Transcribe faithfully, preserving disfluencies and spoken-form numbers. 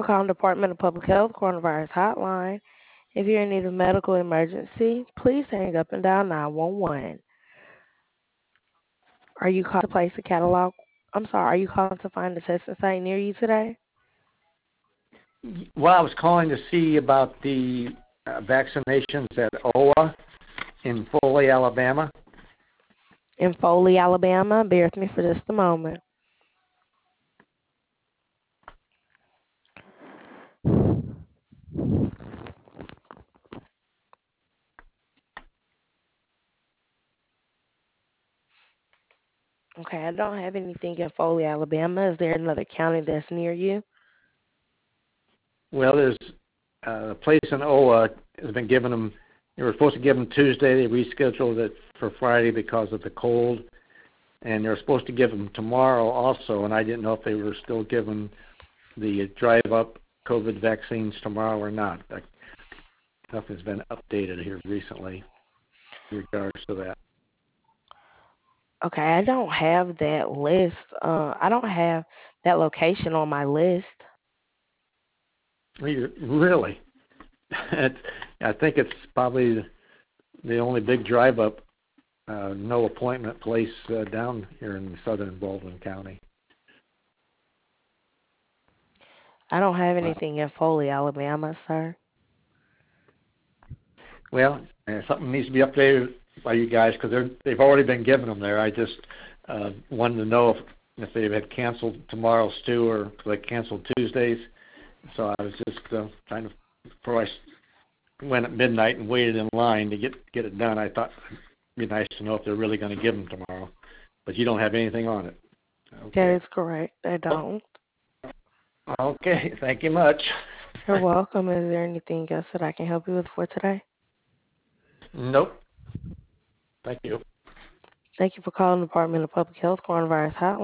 for calling the Department of Public Health Coronavirus Hotline. If you're in need of medical emergency, please hang up and dial nine one one. Are you calling to place a catalog? I'm sorry, are you calling to find a testing site near you today? Well, I was calling to see about the uh, vaccinations at O A in Foley, Alabama. In Foley, Alabama. Bear with me for just a moment. Okay, I don't have anything in Foley, Alabama. Is there another county that's near you? Well, there's uh, a place in O A has been giving them. They were supposed to give them Tuesday. They rescheduled it for Friday because of the cold, and they're supposed to give them tomorrow also. And I didn't know if they were still giving the drive-up COVID vaccines tomorrow or not. Nothing's been updated here recently in regards to that. Okay, I don't have that list. Uh, I don't have that location on my list. Really? I think it's probably the only big drive-up, uh, no appointment place uh, down here in southern Baldwin County. I don't have Wow. anything in Foley, Alabama, sir. Well, uh, something needs to be updated by you guys because they've already been giving them there. I just uh, wanted to know if, if they had canceled tomorrow's too, or if they canceled Tuesdays. So I was just uh, trying to, before I went at midnight and waited in line to get get it done, I thought it'd be nice to know if they're really going to give them tomorrow. But you don't have anything on it. Okay. That is correct. I don't. Okay. Thank you much. You're welcome. Is there anything else that I can help you with for today? Nope. Thank you. Thank you for calling the Department of Public Health Coronavirus Hotline.